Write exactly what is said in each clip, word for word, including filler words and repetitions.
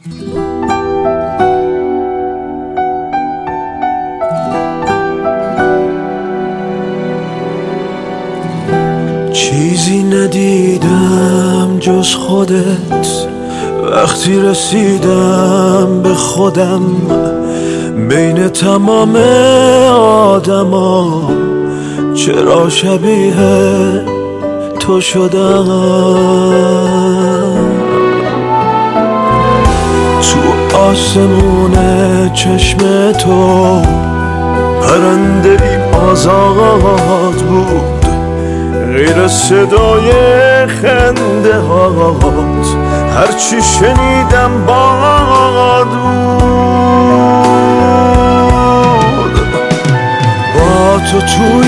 چیزی ندیدم جز خودت وقتی رسیدم به خودم، بین تمام آدما چرا شبیه تو شدم. تو آسمون چشم تو پرنده ای آزاد بود، غیر صدای خنده هات هرچی شنیدم باد بود. با تو توی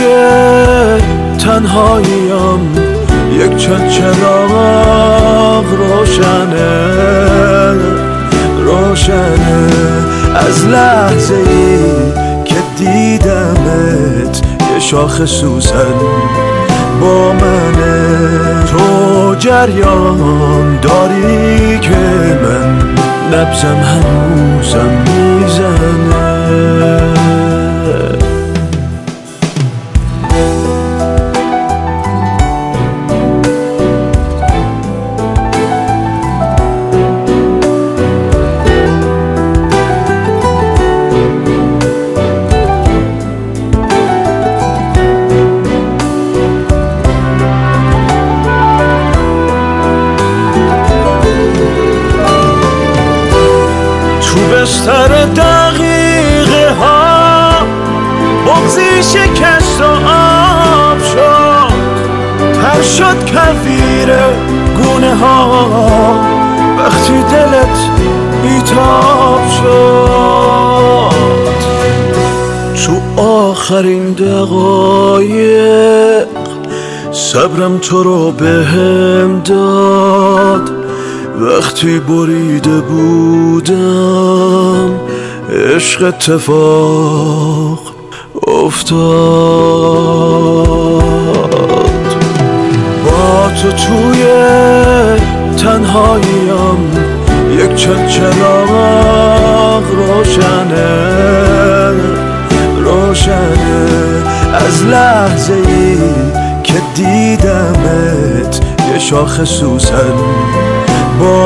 تنهاییم یک چند چراغ روشنه روشنه از لحظه ای که دیدمت یه شاخ سوسن با منه. تو جریان داری که من نبضم هنوزم میزنه. بستر دقیقه ها بغضی شکست و آب شد، تر شد کویر گونه ها وقتی دلت بیتاب شد. تو آخرین دقایق صبرم تو رو بهم داد، وقتی بریده بودم عشق اتفاق افتاد. با تو توی تنهاییم یک چند چراغ روشنه روشنه از لحظه ای که دیدمت یه شاخ سوسن با